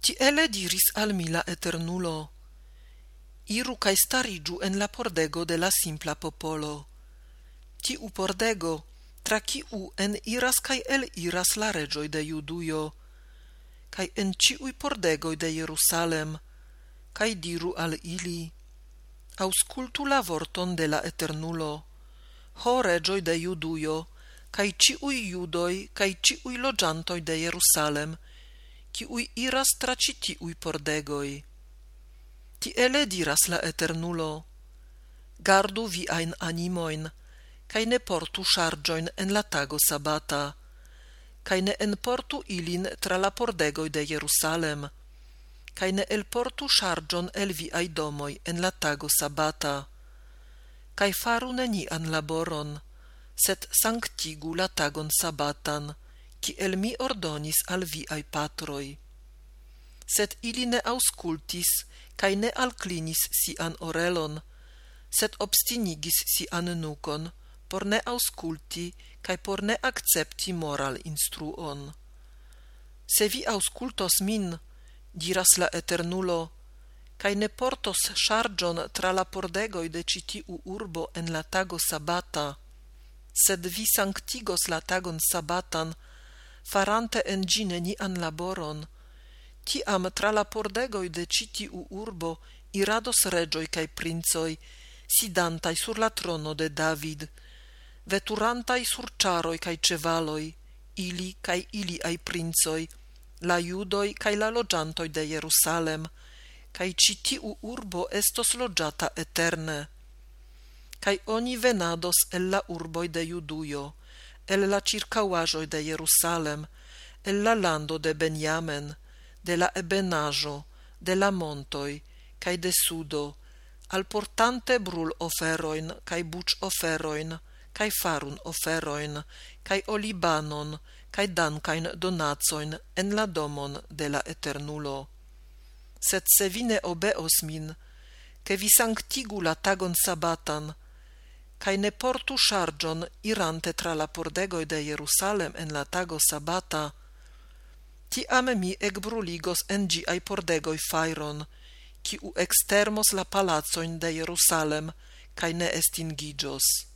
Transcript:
Tiele diris al mi la Eternulo: Iru cae starigiu en la pordego de la simpla popolo. Tiu pordego, tra ciu en iras cae el iras la regioi de Juduio, cae en ciui pordegoi de Jerusalem, cae diru al ili: Auscultu la vorton de la Eternulo, ho regioi de Juduio, cae ciui Judoi, cae ciui logiantoi de Jerusalem, ciui iras tra citiui pordegoi. Tiele diras la Eternulo: Gardu viain animoin, cae ne portu chargioin en la tago sabata, cae ne enportu ilin tra la pordegoi de Jerusalem, cae ne elportu chargion el viai domoi en la tago sabata, cae faru nenian laboron, set sanctigu la tagon sabatan, ciel mi ordonis al viai patroi. Sed ili ne auscultis, cae ne alclinis sian orelon, sed obstinigis sian nucon, por ne ausculti, cae por ne accepti moral instruon. Se vi auscultos min, diras la Eternulo, cae ne portos chargion tra la pordegoi de citiu urbo en la tago sabata, sed vi sanctigos la tagon sabatan, farante en gi nenian laboron, tiam tra la pordegoi de citiu urbo irados regioi cae princoi, sidantai sur la trono de David, veturantai sur ciaroi cae cevaloi, ili cae ili ai princoi, la Judoi cae la logiantoi de Jerusalem, cae citiu urbo estos logiata eterne. Cae oni venados el la urboi de Juduio, el la circauajoi de Jerusalem, el la lando de Beniamen, de la ebenajo, de la montoi, cae de sudo, alportante brul oferoin, cae buc oferoin, cae farun oferoin, cae olibanon, cae dancain donazoin en la domon de la Eternulo. Sed se vi ne obeos min, che vi sanctigu la tagon sabatan, cae ne portu chargion irante tra la pordegoi de Jerusalem en la tago sabata, tiam mi ecbruligos en giai pordegoi fairon, ciu extermos la palazoin de Jerusalem, cae ne estingigios.